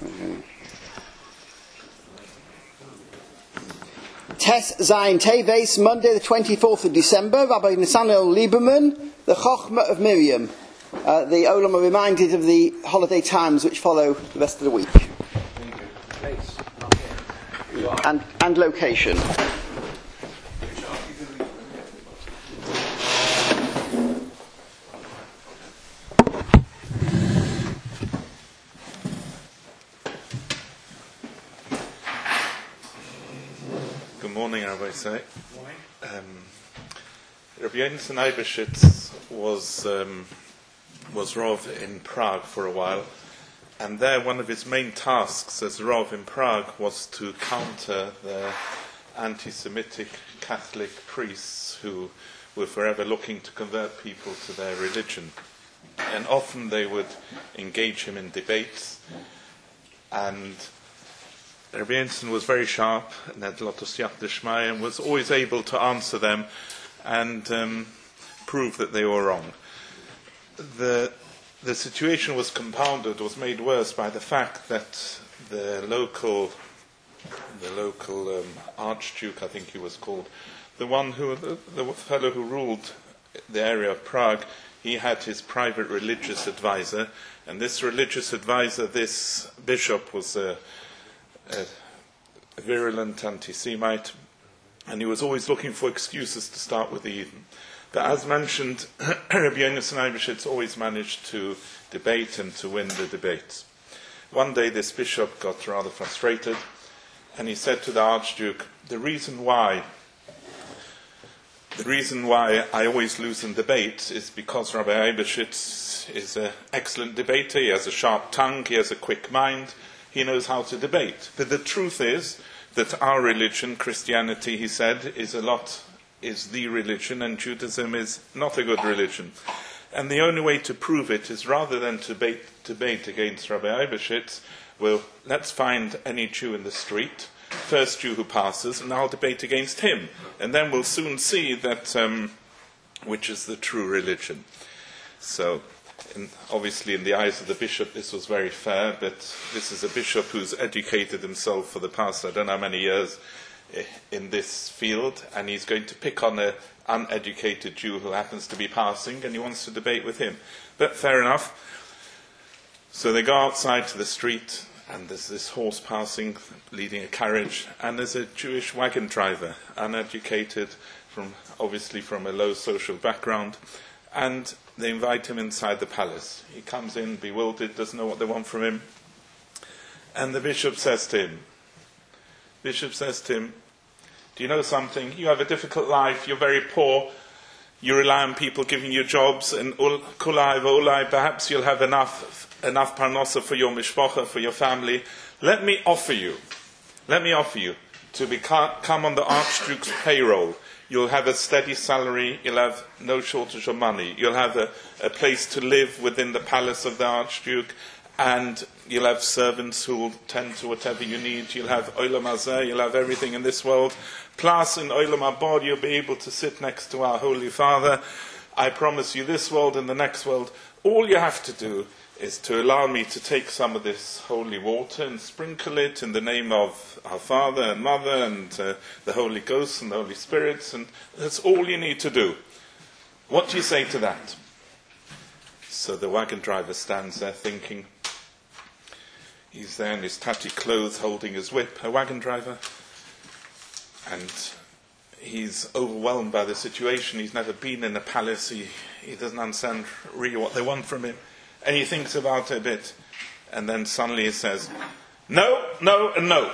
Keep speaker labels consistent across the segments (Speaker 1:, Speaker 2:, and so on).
Speaker 1: Tes Zayin Teves, Monday the 24th of December, Rabbi Nathaniel Lieberman, the Chochmah of Miriam. The Olam are reminded of the holiday times which follow the rest of the week. And location.
Speaker 2: Good morning, Rabbi Say. Rabbi Yonasan Eibeshitz was Rav in Prague for a while, and there one of his main tasks as Rav in Prague was to counter the anti-Semitic Catholic priests who were forever looking to convert people to their religion. And often they would engage him in debates, and Rabbi Yonasan was very sharp and had a lot of siyat d'shmaya and was always able to answer them and prove that they were wrong. The situation was compounded, was made worse by the fact that the local Archduke, I think he was called, the fellow who ruled the area of Prague, he had his private religious advisor, and this religious advisor, this bishop, was a virulent anti-Semite, and he was always looking for excuses to start with the Eden. But as mentioned, Rabbi Yonasan Eibeshitz always managed to debate and to win the debates. One day this bishop got rather frustrated, and he said to the Archduke, the reason why I always lose in debates is because Rabbi Eibeshitz is an excellent debater, he has a sharp tongue, he has a quick mind, he knows how to debate. But the truth is that our religion, Christianity, he said, is the religion, and Judaism is not a good religion. And the only way to prove it is, rather than to debate against Rabbi Eibeshitz, well, let's find any Jew in the street, first Jew who passes, and I'll debate against him. And then we'll soon see that which is the true religion. So, obviously in the eyes of the bishop this was very fair, but this is a bishop who's educated himself for the past, I don't know how many years, in this field, and he's going to pick on an uneducated Jew who happens to be passing, and he wants to debate with him. But fair enough. So they go outside to the street, and there's this horse passing, leading a carriage, and there's a Jewish wagon driver, uneducated, obviously from a low social background, and they invite him inside the palace. He comes in bewildered, doesn't know what they want from him, and the bishop says to him, do you know something? You have a difficult life, you're very poor, you rely on people giving you jobs, and kulai, perhaps you'll have enough parnosa for your mishpacha, for your family. Let me offer you to come on the Archduke's payroll. You'll have a steady salary, you'll have no shortage of money, you'll have a place to live within the palace of the Archduke, and you'll have servants who will tend to whatever you need. You'll have Olam Hazeh, you'll have everything in this world. Plus, in Olam Haba, you'll be able to sit next to our Holy Father. I promise you this world and the next world. All you have to do is to allow me to take some of this holy water and sprinkle it in the name of our Father and Mother and the Holy Ghost and the Holy Spirits, and that's all you need to do. What do you say to that? So the wagon driver stands there thinking. He's there in his tatty clothes holding his whip, a wagon driver, and he's overwhelmed by the situation. He's never been in a palace. He doesn't understand really what they want from him. And he thinks about it a bit, and then suddenly he says, no, no, and no.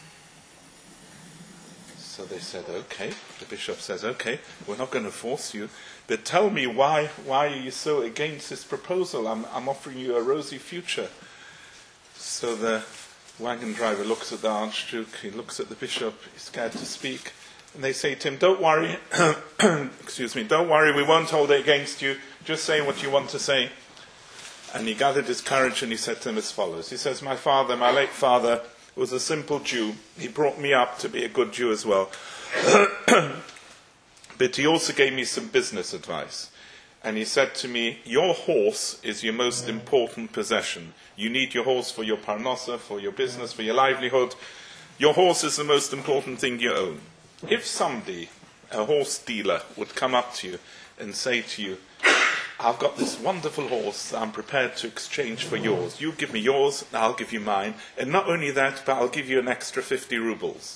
Speaker 2: So they said, okay. The bishop says, okay, we're not going to force you, but tell me why are you so against this proposal? I'm offering you a rosy future. So the wagon driver looks at the Archduke, he looks at the bishop, he's scared to speak, and they say to him, don't worry, don't worry, we won't hold it against you, just say what you want to say. And he gathered his courage and he said to them as follows. He says, my late father, was a simple Jew. He brought me up to be a good Jew as well. But he also gave me some business advice. and he said to me, your horse is your most important possession. You need your horse for your parnasa, for your business, for your livelihood. Your horse is the most important thing you own. If somebody, a horse dealer, would come up to you and say to you, I've got this wonderful horse that I'm prepared to exchange for yours. You give me yours, and I'll give you mine. And not only that, but I'll give you an extra 50 rubles.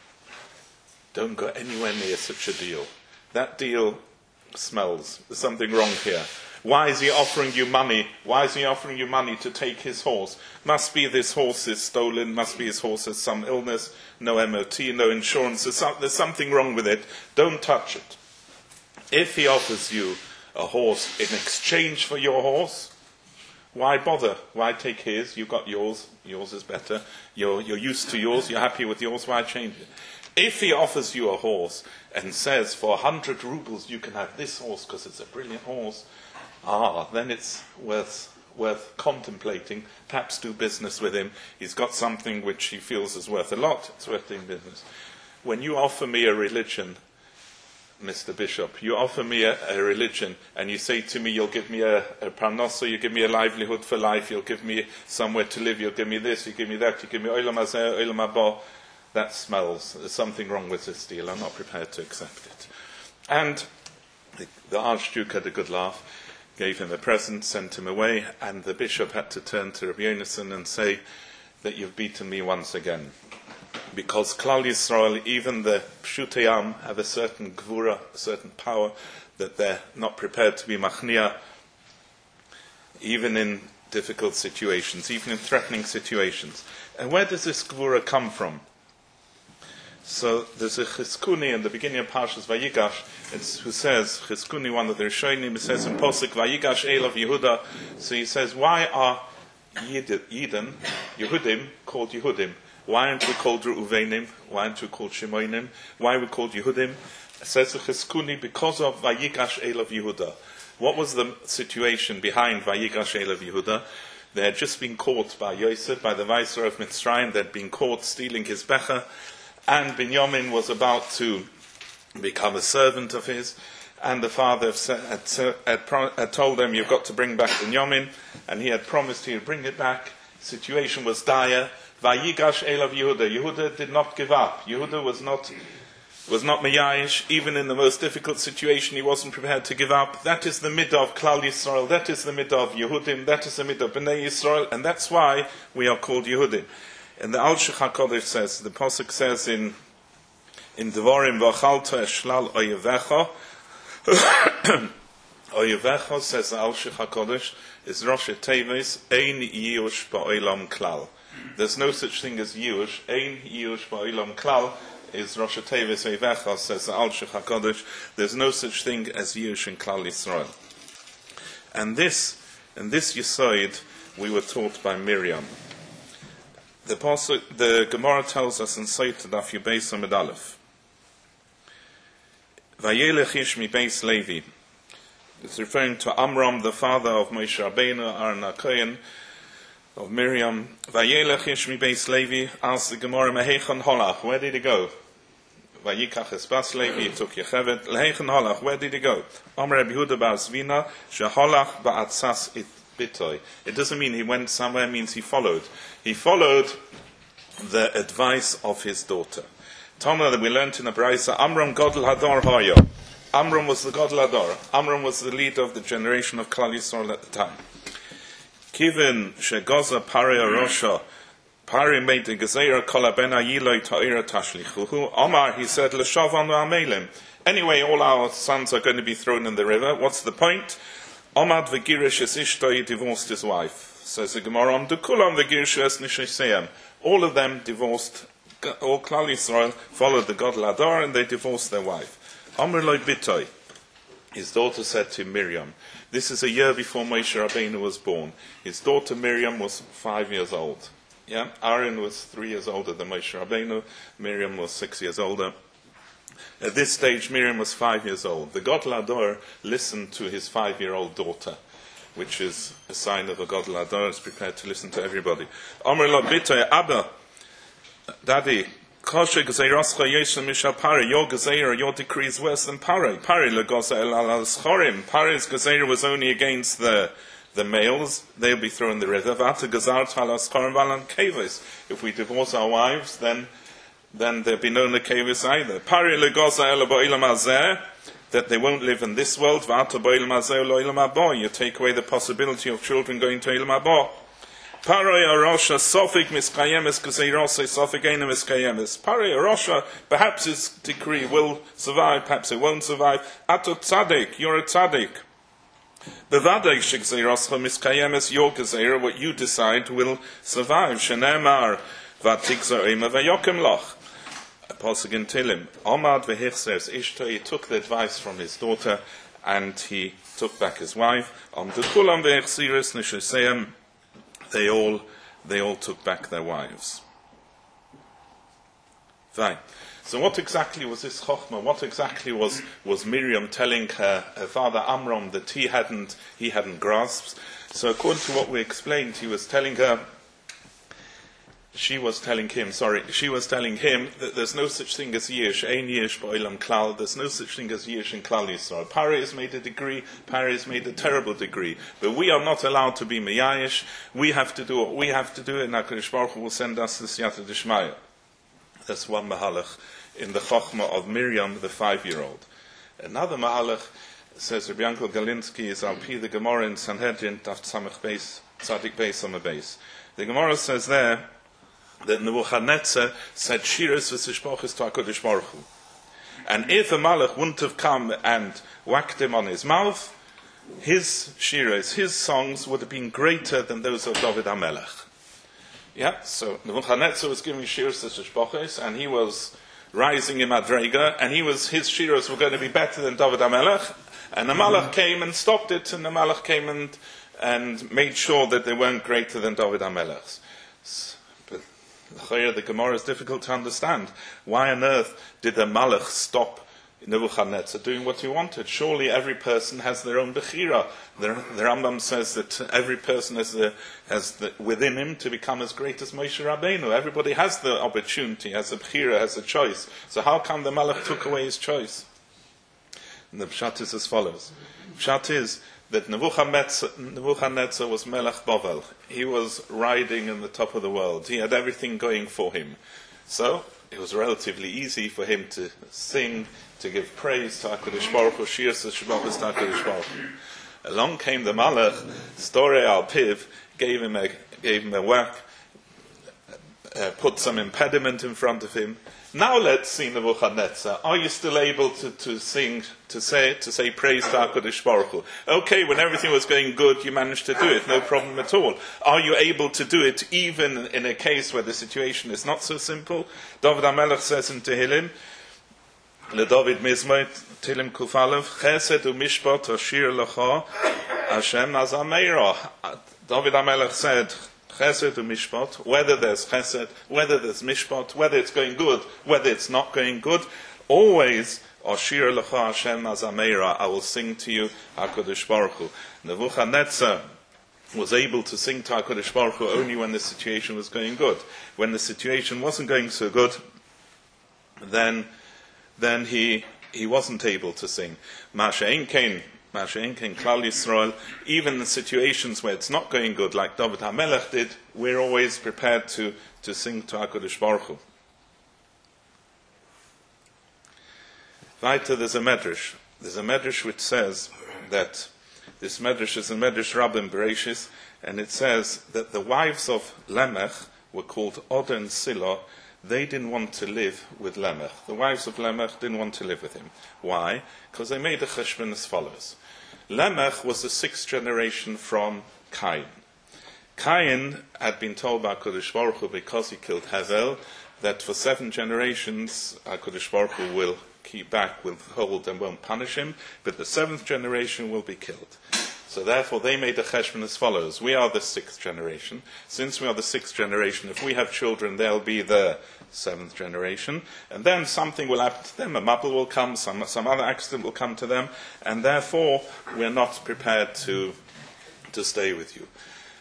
Speaker 2: Don't go anywhere near such a deal. That deal smells. There's something wrong here. Why is he offering you money? Why is he offering you money to take his horse? Must be this horse is stolen. Must be his horse has some illness. No MOT, no insurance. There's something wrong with it. Don't touch it. If he offers you a horse in exchange for your horse, why bother? Why take his? You got yours. Yours is better. You're used to yours. You're happy with yours. Why change it? If he offers you a horse and says for 100 rubles you can have this horse because it's a brilliant horse, then it's worth contemplating. Perhaps do business with him. He's got something which he feels is worth a lot. It's worth doing business. When you offer me a religion, Mr. Bishop, you offer me a religion and you say to me, you'll give me a parnasa, you give me a livelihood for life, you'll give me somewhere to live, you'll give me this, you give me that, you give me olam hazeh, olam haba. That smells. There's something wrong with this deal. I'm not prepared to accept it. And the Archduke had a good laugh, gave him a present, sent him away, and the bishop had to turn to Rabbi Yonason and say that you've beaten me once again. Because Klal Yisrael, even the Pshutei Am, have a certain gvura, a certain power, that they're not prepared to be machnia, even in difficult situations, even in threatening situations. And where does this gvura come from? So there's a Chizkuni in the beginning of Parshas Vayigash, who says, Chizkuni, one of the Rishonim, says in Posuk, Vayigash Elav Yehuda. So he says, why are Yidden, Yehudim, called Yehudim? Why aren't we called Reuvenim? Why aren't we called Shemoinim? Why are we called Yehudim? It says the Chizkuni, because of Vayigash Elav Yehuda. What was the situation behind Vayigash Elav Yehuda? They had just been caught by Yosef, by the viceroy of Mitzrayim. They had been caught stealing his becher. And Binyamin was about to become a servant of his, and the father had told them, you've got to bring back Binyamin, and he had promised he would bring it back. Situation was dire. Vayigash Elav Yehuda. Yehuda did not give up. Yehuda was not meyayish. Even in the most difficult situation, he wasn't prepared to give up. That is the midah of Klal Yisrael. That is the midah of Yehudim. That is the midah of Bnei Yisrael, and that's why we are called Yehudim. And the Al-Shich HaKodesh says, the Pasuk says in Devarim, V'achalta eshlal oyevecha, oyevecha, says the Al-Shich HaKodesh, is Rosh Teves, ein yiush ba'olam klal. There's no such thing as yiush, ein yiush ba'olam klal, is Rosh Teves oyevecha, says the Al-Shich HaKodesh. There's no such thing as yiush in Klal Yisrael. And this Yesod we were taught by Miriam. The Gemara tells us in Sotah Daf Yubeis Amud Aleph, Vayelech ish mi beis Levi. It's referring to Amram, the father of Moshe Rabbeinu, Aaron HaKohen, of Miriam. Vayelech ish mi beis Levi. Asks the Gemara, Mehechon holach, where did he go? Vayikach es bas Levi, he took Yechevet. Lehechon holach, where did he go? Amar Rabbi Yehuda bar Zvina, sheholach ba'atzas it. Bitoy. It doesn't mean he went somewhere, it means he followed. He followed the advice of his daughter. Tana, that we learned in the Braisa, Amram Godel Hadar Hayo. Amram was the Godel Hadar. Amram was the leader of the generation of Klal Yisrael at the time. Kivin Shegoza Pari Arosha. Pari made the Gezeira Kolabena Yiloi Ta'ira Tashlichuhu. Omar, he said, L'shavan Amelim. Anyway, all our sons are going to be thrown in the river. What's the point? Omad v'girish es ishtoi, divorced his wife. Says the Gemara, Dukulam v'girish es nishayseim. All of them divorced, all Klal Yisrael followed the Godel Hadar and they divorced their wife. Amr loy bitoi. His daughter said to Miriam, this is a year before Moshe Rabbeinu was born. His daughter Miriam was 5 years old. Yeah, Aaron was 3 years older than Moshe Rabbeinu. Miriam was 6 years older. At this stage, Miriam was 5 years old. The Godel Hadar listened to his 5-year-old daughter, which is a sign of a Godel Hadar is prepared to listen to everybody. Amr la bitay Abba, Daddy, Kosher Gzeiroscha Yeshem Mishal Pare, your Gezeira, your decree is worse than Pare. Pare Legosa El Al Schorim. Pare's Gezeira was only against the males, they'll be thrown in the river. Vata Gazar Tal Schorim Valan Kavis. If we divorce our wives, then there'll be no Nekavis either. Pare Legosa El Bo'ilam Azeh, that they won't live in this world. Vata Bo'ilam Azeh Lo Ilam Abo. You take away the possibility of children going to Ilam Abo. Paroi Arosha, Sofik Miskayemis, Gzeirose, Sofik Eina Miskayemis. Paroi Arosha, perhaps his decree will survive, perhaps it won't survive. Ato Tzadik, you're a Tzadik. Bevadek Shigzeiroscha Miskayemis, your Gezeira, what you decide will survive. Shenemar, Vatikza Eima Vayokim Loch. Apostle in Tilim. Omad Vehichses, Ishto, he took the advice from his daughter, and he took back his wife. Om Dukulam Vehichsiris Nishuseim. They all took back their wives. Fine. So what exactly was this chokhmah? What exactly was Miriam telling her father Amram that he hadn't grasped? So according to what we explained, she was telling him that there's no such thing as Yish, Ein Yish Ba'olam Klal, there's no such thing as Yish in Klal Yisrael. Pari has made a degree, Pari has made a terrible degree, but we are not allowed to be Meyayish, we have to do what we have to do, and HaKadosh Baruch Hu will send us the Siyata Dishmaya. That's one Mahalach in the Chokhmah of Miriam, the 5-year-old. Another Mahalach, says Rabbi Yankel Galinsky, is Al-Pi the Gemara in Sanhedrin, Daf Tzamach Beis, Tzadik Beis, Amar Beis. The Gemara says there, that Nebuchadnezzar said Shiras v'Sishpochis to HaKadosh Baruch Hu. And if a Malach wouldn't have come and whacked him on his mouth, his Shiras, his songs would have been greater than those of David HaMelech. Yeah, so Nebuchadnezzar was giving Shiras v'Sishpochis, and he was rising in Madrega, and his Shiras were going to be better than David HaMelech, and the Malach came and stopped it, and the Malach came and made sure that they weren't greater than David HaMelech's. The Gemara is difficult to understand. Why on earth did the Malach stop Nebuchadnezzar doing what he wanted? Surely every person has their own Bechira. The Rambam says that every person has within him to become as great as Moshe Rabbeinu. Everybody has the opportunity, has a Bechira, has a choice. So how come the Malach took away his choice? And the Pshat is as follows. Pshat is that Nebuchadnezzar was Melech Bavel. He was riding in the top of the world. He had everything going for him. So it was relatively easy for him to sing, to give praise to HaKadosh Baruch Hu, Shiras v'Shebachos to HaKadosh Baruch Hu. Along came the Malach, Storei al Piv, gave him a whack, put some impediment in front of him. Now let's see Nebuchadnezzar. Are you still able to sing, to say praise to HaKadosh Baruch Hu? Okay, when everything was going good, you managed to do it, no problem at all. Are you able to do it even in a case where the situation is not so simple? David HaMelech says in Tehillim, LeDavid Mizmor, Tehillim Kufalev, Chesed u'mishpat ashir lecha, Hashem nazameira. David HaMelech said, Chesed u'mishpat, whether there's chesed, whether there's mishpat, whether it's going good, whether it's not going good, always, Ashir lecha Hashem azameira, I will sing to you, HaKadosh Baruch Hu. Nebuchadnezzar was able to sing to HaKadosh Baruch Hu only when the situation was going good. When the situation wasn't going so good, then he wasn't able to sing. Masha'en Kain Klal Yisrael, even in situations where it's not going good, like David HaMelech did, we're always prepared to sing to HaKadosh Baruch Hu. Weiter, there's a medrash. There's a medrash which says that, this medrash is a medrash Rabbim Bereshis, and it says that the wives of Lamech were called Od and Silo. They didn't want to live with Lamech. The wives of Lamech didn't want to live with him. Why? Because they made a cheshbon as follows. Lamech was the 6th generation from Cain. Cain had been told by HaKadosh Baruch Hu, because he killed Havel, that for 7 generations HaKadosh Baruch Hu will keep back, will hold and won't punish him, but the 7th generation will be killed. So therefore they made a cheshbon as follows. We are the 6th generation. Since we are the 6th generation, if we have children, they'll be the 7th generation. And then something will happen to them. A mabul will come, some other accident will come to them, and therefore we're not prepared to stay with you.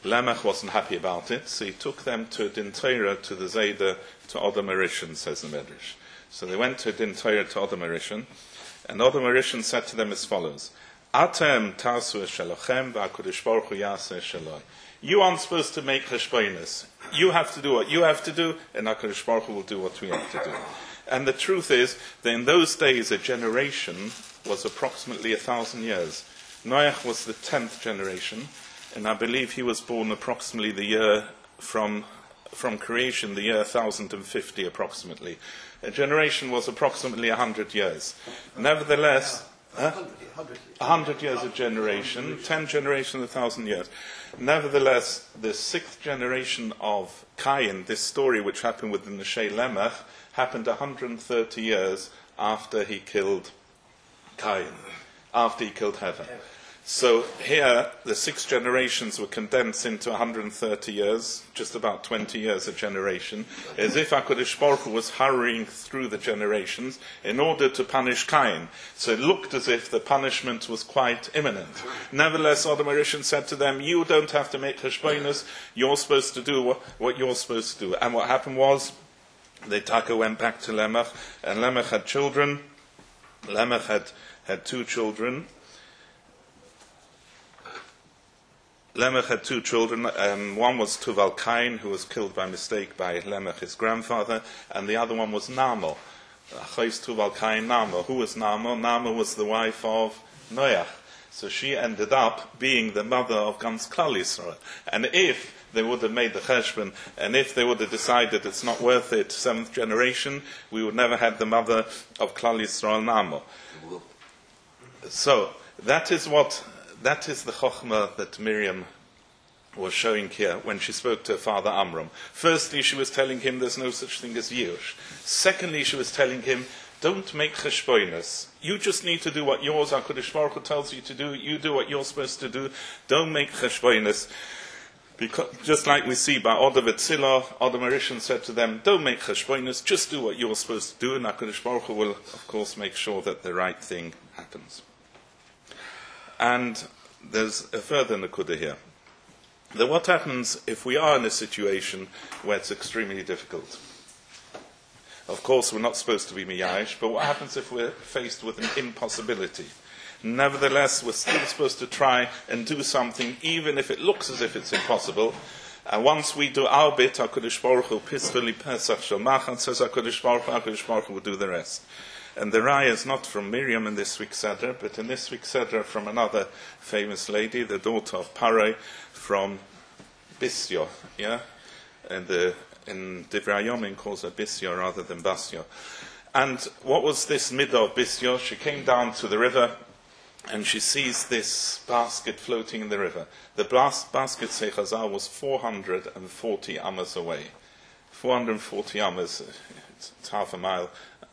Speaker 2: Lamech wasn't happy about it, so he took them to Din Torah, to the Zayda, to Odom Arishan, says the Medrash. So they went to Din Torah, to Odom Arishan, and Odom Arishan said to them as follows, Atem tasu eshelochem v'HaKadosh Baruch Hu yaseh esheloi. You aren't supposed to make cheshbonos. You have to do what you have to do, and HaKadosh Baruch Hu will do what we have to do. And the truth is that in those days a generation was approximately 1,000 years. Noach was the 10th generation, and I believe he was born approximately the year from creation, the year 1050 approximately. A generation was approximately 100 years. Nevertheless, 100 years a generation, 10 generations, 1,000 years. Nevertheless, the 6th generation of Cain, this story which happened with the Neshei Lemech, happened 130 years after he killed Cain, after he killed Hevel. So here, the 6 generations were condensed into 130 years, just about 20 years a generation, as if HaKadosh Baruch Hu was hurrying through the generations in order to punish Cain. So it looked as if the punishment was quite imminent. Nevertheless, Odom Arishan said to them, you don't have to make cheshbonos, you're supposed to do what you're supposed to do. And what happened was, the Taka went back to Lemech, and Lemech had children. Lemech had 2 children. Lemech had 2 children. One was Tuval Cain, who was killed by mistake by Lemech, his grandfather, and the other one was Namo. Chayis Tuval Cain, Namo. Who was Namo? Namo was the wife of Noach. So she ended up being the mother of Gans Klal Yisrael. And if they would have made the cheshbon, and if they would have decided it's not worth it, 7th generation, we would never have the mother of Klal Yisrael, Namo. So that is the chokhmah that Miriam was showing here when she spoke to her father Amram. Firstly, she was telling him there's no such thing as Yush. Secondly, she was telling him, don't make cheshbonos. You just need to do what yours, HaKadosh Baruch Hu tells you to do. You do what you're supposed to do. Don't make cheshbonos. Because, just like we see by Odom Etzila, Odom Arishan said to them, don't make cheshbonos, just do what you're supposed to do, and HaKadosh Baruch Hu will, of course, make sure that the right thing happens. And there's a further nakuda here. That what happens if we are in a situation where it's extremely difficult? Of course, we're not supposed to be miyash, but what happens if we're faced with an impossibility? Nevertheless, we're still supposed to try and do something, even if it looks as if it's impossible. And once we do our bit, HaKadosh Baruch Hu, Pispeli Pesach Shalmachan, says HaKadosh Baruch Hu will do the rest. And the raya is not from Miriam in this week's Seder, but in this week's Seder from another famous lady, the daughter of Parai, from Bisyo, yeah? And in Divrei Hayomim calls her Bisyo rather than Basyo. And what was this midah of Bisyo? She came down to the river, and she sees this basket floating in the river. The basket, say Chazal, was 440 amas away. 440 amas, it's half a mile.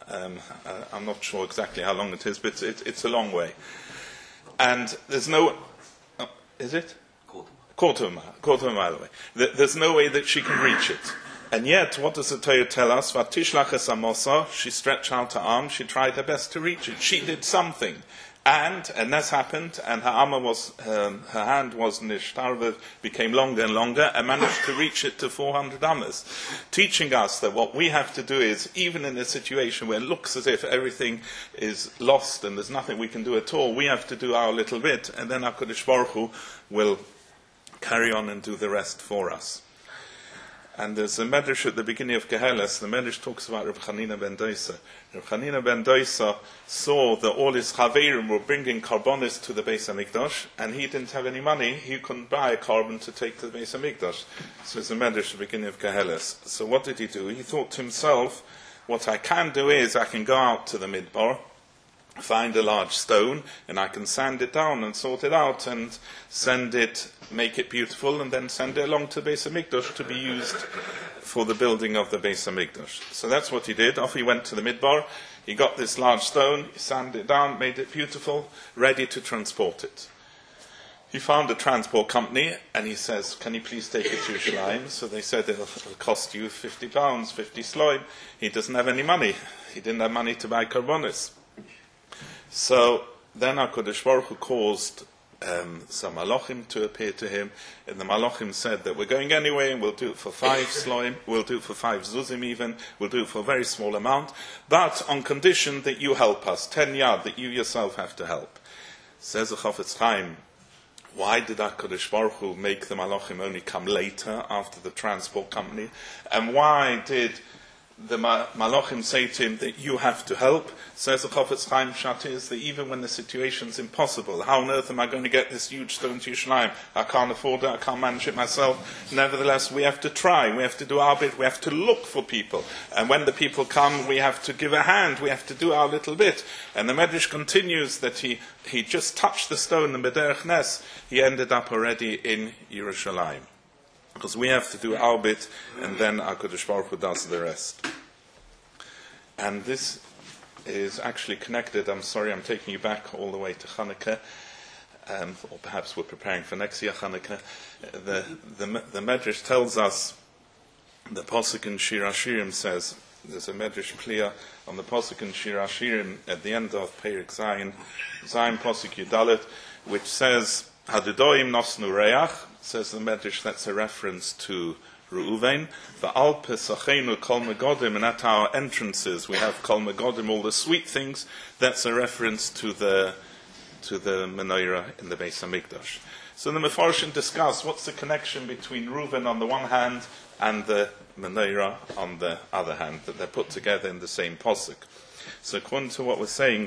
Speaker 2: I'm not sure exactly how long it is, but it's a long way. And there's no... is it? Quarter of a mile away. There's no way that she can reach it. And yet, what does the Torah tell us? Vatishlach es amosa, she stretched out her arm, she tried her best to reach it. She did something. And this happened, and her hand was nishtarva, became longer and longer, and managed to reach it to 400 amas, teaching us that what we have to do is, even in a situation where it looks as if everything is lost and there's nothing we can do at all, we have to do our little bit, and then HaKadosh Baruch Hu will carry on and do the rest for us. And there's a medrash at the beginning of Keheles. The medrash talks about Reb Chanina ben Dosa. Reb Chanina ben Dosa saw that all his chaverim were bringing karbonis to the Beis HaMikdash, and he didn't have any money. He couldn't buy a carbon to take to the Beis HaMikdash. So it's a medrash at the beginning of Keheles. So what did he do? He thought to himself, what I can do is I can go out to the midbar, find a large stone, and I can sand it down and sort it out and send it, make it beautiful, and then send it along to the Beis HaMikdash to be used for the building of the Beis HaMikdash. So that's what he did. Off he went to the midbar. He got this large stone, he sanded it down, made it beautiful, ready to transport it. He found a transport company, and he says, can you please take it to Yerushalayim? So they said, it'll cost you £50, 50 sloim. He doesn't have any money. He didn't have money to buy karbonis. So then HaKadosh Baruch Hu caused some Malachim to appear to him, and the Malachim said that we're going anyway, and we'll do it for 5 sloim, we'll do it for 5 zuzim even, we'll do it for a very small amount, but on condition that you help us, 10 yard, that you yourself have to help. Says the Chafetz Chaim, why did HaKadosh Baruch Hu make the Malachim only come later, after the transport company, and why did the Malachim say to him that you have to help? Says the Chafetz Chaim Pshat is that even when the situation's impossible, how on earth am I going to get this huge stone to Yerushalayim? I can't afford it, I can't manage it myself. Nevertheless, we have to try, we have to do our bit, we have to look for people. And when the people come, we have to give a hand, we have to do our little bit. And the Medrash continues that he just touched the stone, the B'derech Nes, he ended up already in Yerushalayim. Because we have to do our bit, and then HaKadosh Baruch Hu does the rest. And this is actually connected, I'm sorry, I'm taking you back all the way to Chanukah, or perhaps we're preparing for next year Chanukah. The Medrash tells us, the Pasuk in Shir Hashirim says, there's a Medrash clear on the Pasuk in Shir Hashirim at the end of Perek Zayin Pasuk Yudalet, which says, Hadudoim nosnu reach, says the Medrash, that's a reference to Reuven. The Alpe Sachenu Kol Megodim, and at our entrances we have Kol Megodim, all the sweet things. That's a reference to the menorah in the Beis Hamikdash. So the Mefarshim discuss what's the connection between Reuven on the one hand and the menorah on the other hand, that they're put together in the same posuk. So according to what we're saying,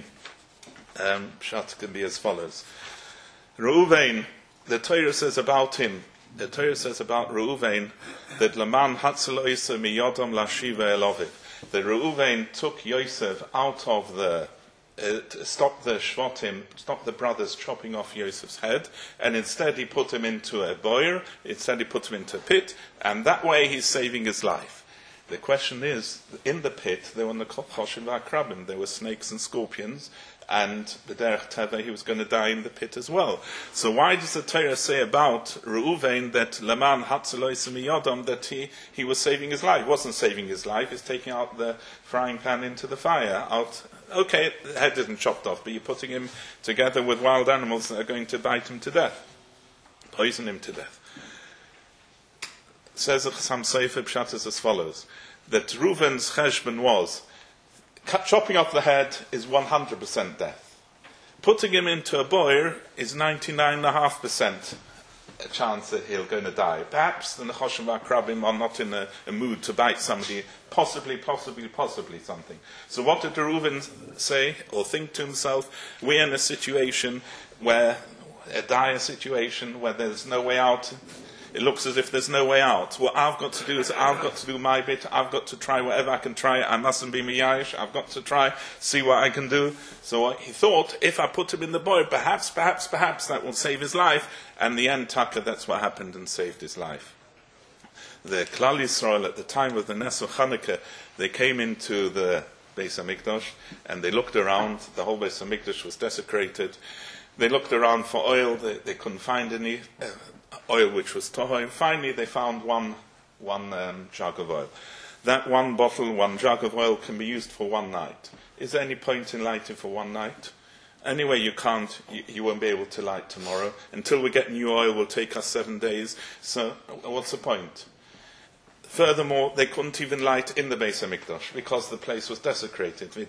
Speaker 2: Pshat can be as follows. Reuven, the Torah says about him, the Torah says about Reuven that Laman Hatzeloisa miyodam lashiva eloviv. That Reuven took Yosef out of the stopped the Shvatim, stopped the brothers chopping off Yosef's head, and instead he put him into a boir, instead he put him into a pit, and that way he's saving his life. The question is, in the pit there were Choshen v'Akrabim, there were snakes and scorpions, and the Derech Teva, he was going to die in the pit as well. So why does the Torah say about Reuven that Laman Hatzelois Miyodam, that he was saving his life? He wasn't saving his life, he's taking out the frying pan into the fire. Okay, the head isn't chopped off, but you're putting him together with wild animals that are going to bite him to death, poison him to death. Says the Chassam Sofer Pshat is as follows, that Reuven's cheshbon was, chopping off the head is 100% death. Putting him into a boir is 99.5% a chance that he'll going to die. Perhaps the Nechoshen v'Akrabim are not in a mood to bite somebody. Possibly something. So what did Reuven say or think to himself? We're in a situation where, a dire situation, where there's no way out. It looks as if there's no way out. What I've got to do is I've got to do my bit. I've got to try whatever I can try. I mustn't be miyayish. I've got to try, see what I can do. So he thought, if I put him in the boil, perhaps that will save his life. And the end, Taka, that's what happened and saved his life. The Klal Yisrael, at the time of the Nes of Chanukah, they came into the Beis Hamikdash and they looked around. The whole Beis Hamikdash was desecrated. They looked around for oil. They couldn't find any oil which was tohoi. Finally, they found one jug of oil. That one bottle, one jug of oil can be used for one night. Is there any point in lighting for one night? Anyway, you won't be able to light tomorrow. Until we get new oil, will take us 7 days. So, what's the point? Furthermore, they couldn't even light in the Beis Hamikdash because the place was desecrated. They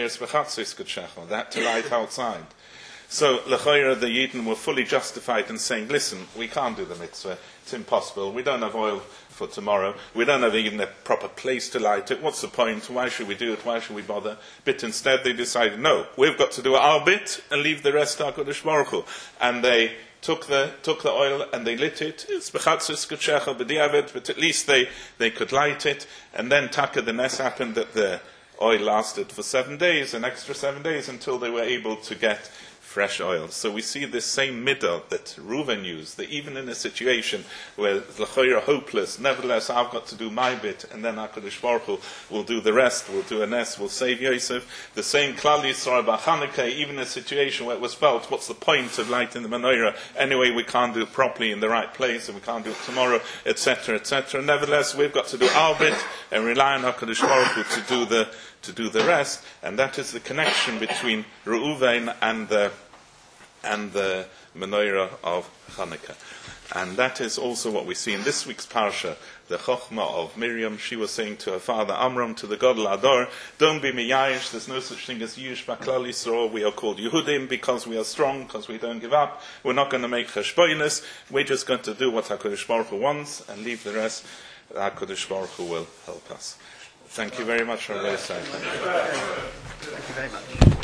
Speaker 2: had to light outside. So, L'chayra, the Yidden were fully justified in saying, listen, we can't do the mitzvah, it's impossible, we don't have oil for tomorrow, we don't have even a proper place to light it, what's the point, why should we do it, why should we bother? But instead they decided, no, we've got to do our bit and leave the rest to HaKadosh Baruch Hu. And they took the oil and they lit it, it's b'chatzis k'shecha b'diavad, but at least they could light it, and then Taka, the Nes happened that the oil lasted for 7 days, an extra 7 days, until they were able to get fresh oil. So we see this same middle that Reuven used, that even in a situation where l'chayra hopeless, nevertheless I've got to do my bit, and then HaKadosh Baruch Hu will do the rest, will do a nes, will save Yosef. The same Klal Yisrael b'Chanukah, even in a situation where it was felt, what's the point of lighting the menorah? Anyway, we can't do it properly in the right place, and we can't do it tomorrow, etc., etc. Nevertheless, we've got to do our bit and rely on HaKadosh Baruch Hu to do the rest, and that is the connection between Reuven and the and the menorah of Hanukkah. And that is also what we see in this week's parsha, the Chochmah of Miriam. She was saying to her father Amram, to the Gadol Ador, don't be miyayish, there's no such thing as Yish Baklal Yisrael. We are called Yehudim because we are strong, because we don't give up. We're not going to make cheshbonos. We're just going to do what HaKadosh Baruch Hu wants and leave the rest. HaKadosh Baruch Hu will help us. Thank you very much, Rabbi Isai.
Speaker 1: Thank you very much.